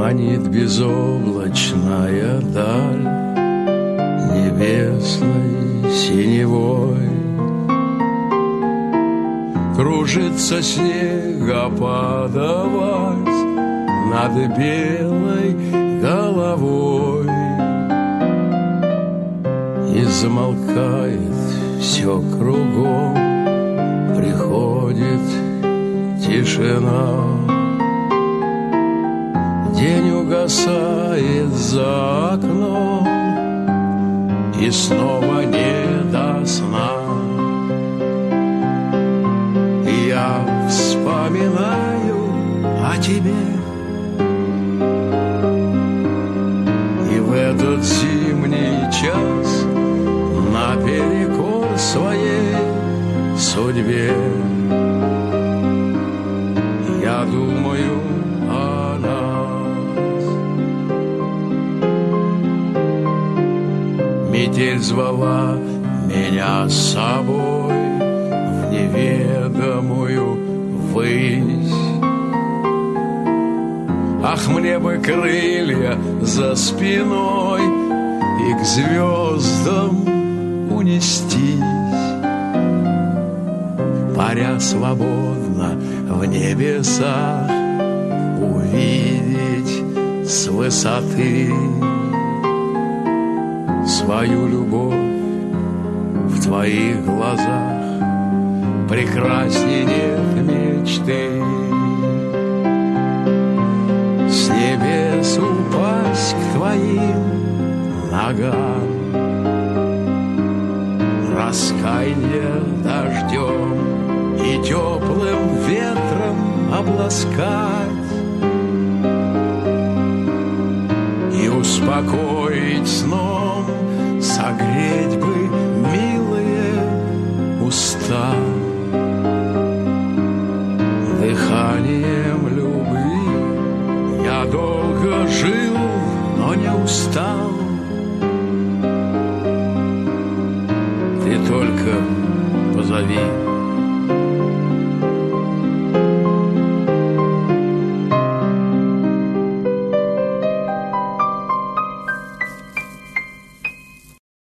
Манит безоблачная даль небесной синевой. Кружится снегопадовать над белой головой. И замолкает все кругом, приходит тишина. День угасает за окном, и снова не до сна. Я вспоминаю о тебе, и в этот зимний час наперекор своей судьбе я думаю о нас. Метель звала меня с собой в неведомую высь. Ах, мне бы крылья за спиной и к звездам унестись, паря свободно в небесах, увидеть с высоты свою любовь в твоих глазах. Прекрасней нет мечты. С небес упасть к твоим ногам, раскаяние дождем и теплым ветром обласкать и успокоить сном, согреть бы милые уста. Дыханием любви я долго жил, но не устал. Ты только позови.